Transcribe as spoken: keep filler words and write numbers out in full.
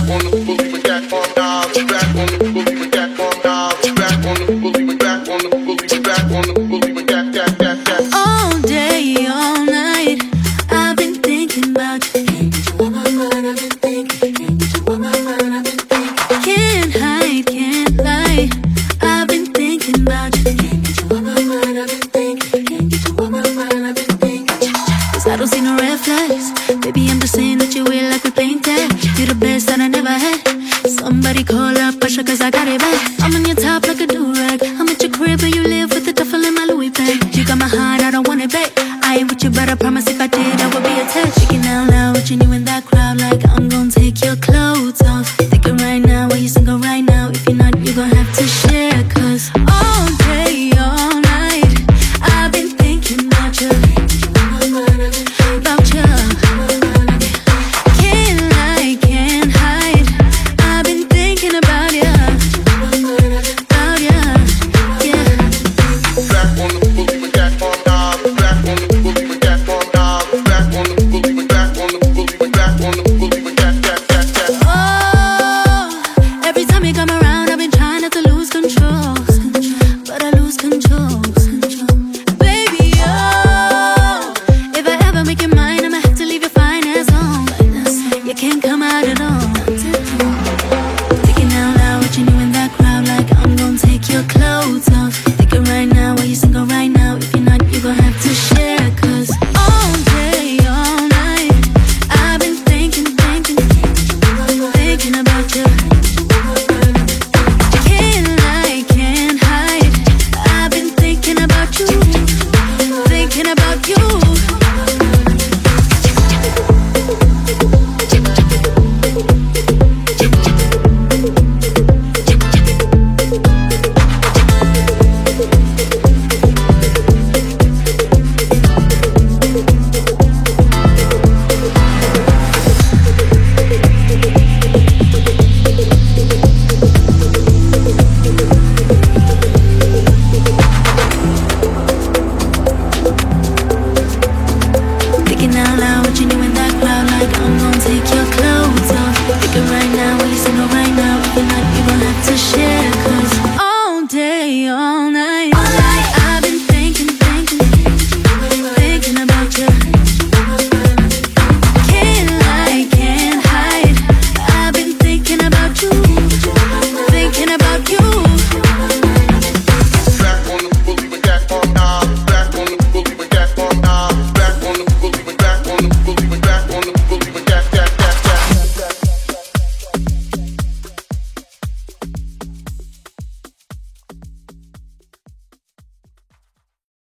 I don't see no red flags. Baby, I'm just saying that you weird like we playing tag. You're the best that I never had. Somebody call up Usher cause I got it back. I'm on your top like a do-rag. I'm at your crib and you live with the duffel in my Louis bag. You got my heart, I don't want it back. I ain't with you but I promise if I did I would be attached. Shaking out loud, watching you in that crowd like I'm gonna take your clothes.